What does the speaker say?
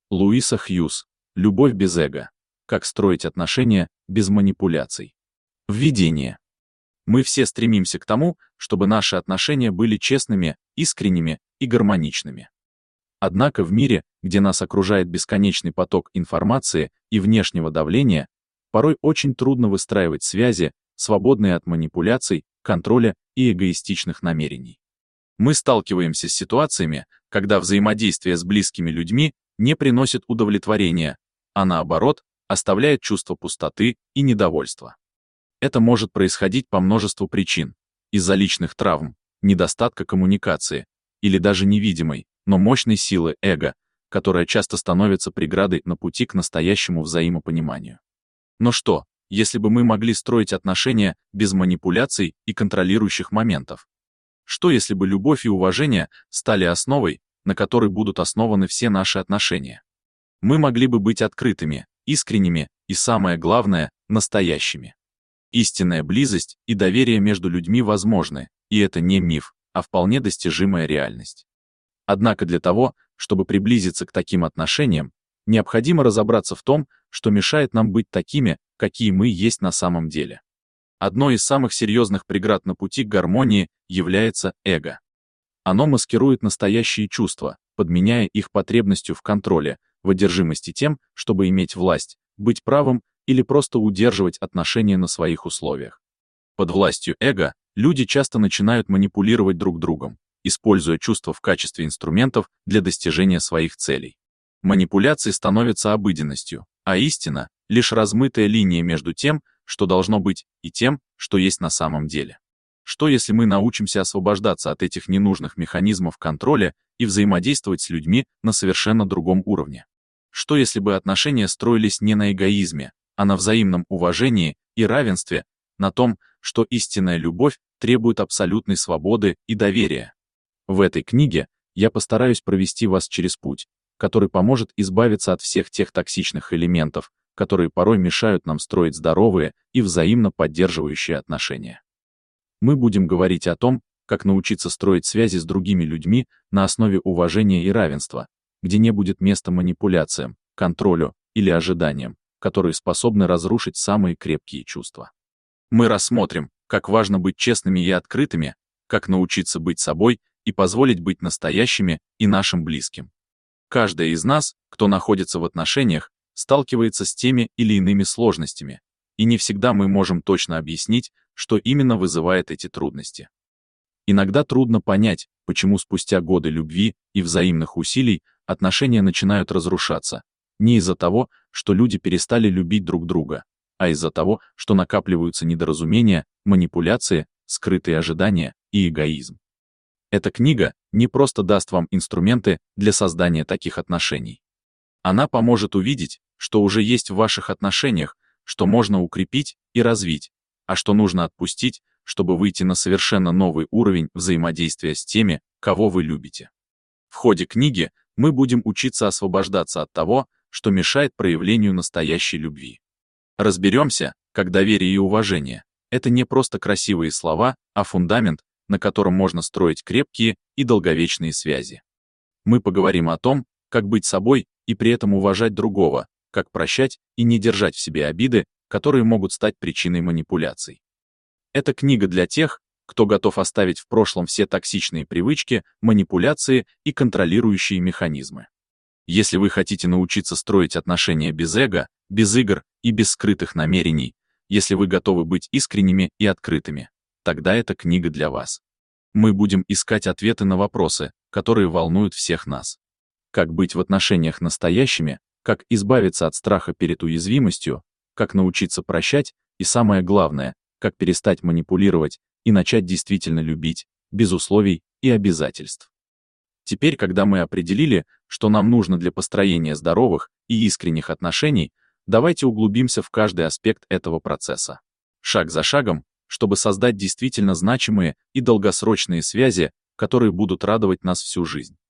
Луиса Хьюз. Любовь без эго. Как строить отношения без манипуляций. Введение. Мы все стремимся к тому, чтобы наши отношения были честными, искренними и гармоничными. Однако в мире, где нас окружает бесконечный поток информации и внешнего давления, порой очень трудно выстраивать связи, свободные от манипуляций, контроля и эгоистичных намерений. Мы сталкиваемся с ситуациями, когда взаимодействие с близкими людьми не приносит удовлетворения, а наоборот, оставляет чувство пустоты и недовольства. Это может происходить по множеству причин: из-за личных травм, недостатка коммуникации или даже невидимой, но мощной силы эго, которая часто становится преградой на пути к настоящему взаимопониманию. Но что, если бы мы могли строить отношения без манипуляций и контролирующих моментов? Что, если бы любовь и уважение стали основой, на которой будут основаны все наши отношения? Мы могли бы быть открытыми, искренними и, самое главное, настоящими. Истинная близость и доверие между людьми возможны, и это не миф, а вполне достижимая реальность. Однако для того, чтобы приблизиться к таким отношениям, необходимо разобраться в том, что мешает нам быть такими, какие мы есть на самом деле. Одной из самых серьезных преград на пути к гармонии является эго. Оно маскирует настоящие чувства, подменяя их потребностью в контроле, в одержимости тем, чтобы иметь власть, быть правым или просто удерживать отношения на своих условиях. Под властью эго люди часто начинают манипулировать друг другом, используя чувства в качестве инструментов для достижения своих целей. Манипуляции становятся обыденностью, а истина — лишь размытая линия между тем, что должно быть, и тем, что есть на самом деле. Что если мы научимся освобождаться от этих ненужных механизмов контроля и взаимодействовать с людьми на совершенно другом уровне? Что если бы отношения строились не на эгоизме, а на взаимном уважении и равенстве, на том, что истинная любовь требует абсолютной свободы и доверия? В этой книге я постараюсь провести вас через путь, который поможет избавиться от всех тех токсичных элементов, которые порой мешают нам строить здоровые и взаимно поддерживающие отношения. Мы будем говорить о том, как научиться строить связи с другими людьми на основе уважения и равенства, где не будет места манипуляциям, контролю или ожиданиям, которые способны разрушить самые крепкие чувства. Мы рассмотрим, как важно быть честными и открытыми, как научиться быть собой и позволить быть настоящими и нашим близким. Каждая из нас, кто находится в отношениях, сталкивается с теми или иными сложностями, и не всегда мы можем точно объяснить, что именно вызывает эти трудности. Иногда трудно понять, почему спустя годы любви и взаимных усилий отношения начинают разрушаться, не из-за того, что люди перестали любить друг друга, а из-за того, что накапливаются недоразумения, манипуляции, скрытые ожидания и эгоизм. Эта книга не просто даст вам инструменты для создания таких отношений. Она поможет увидеть, что уже есть в ваших отношениях, что можно укрепить и развить, а что нужно отпустить, чтобы выйти на совершенно новый уровень взаимодействия с теми, кого вы любите. В ходе книги мы будем учиться освобождаться от того, что мешает проявлению настоящей любви. Разберемся, как доверие и уважение — это не просто красивые слова, а фундамент, на котором можно строить крепкие и долговечные связи. Мы поговорим о том, как быть собой и при этом уважать другого, как прощать и не держать в себе обиды, которые могут стать причиной манипуляций. Это книга для тех, кто готов оставить в прошлом все токсичные привычки, манипуляции и контролирующие механизмы. Если вы хотите научиться строить отношения без эго, без игр и без скрытых намерений, если вы готовы быть искренними и открытыми, тогда эта книга для вас. Мы будем искать ответы на вопросы, которые волнуют всех нас. Как быть в отношениях настоящими, как избавиться от страха перед уязвимостью, как научиться прощать и, самое главное, как перестать манипулировать и начать действительно любить, без условий и обязательств. Теперь, когда мы определили, что нам нужно для построения здоровых и искренних отношений, давайте углубимся в каждый аспект этого процесса. Шаг за шагом, чтобы создать действительно значимые и долгосрочные связи, которые будут радовать нас всю жизнь.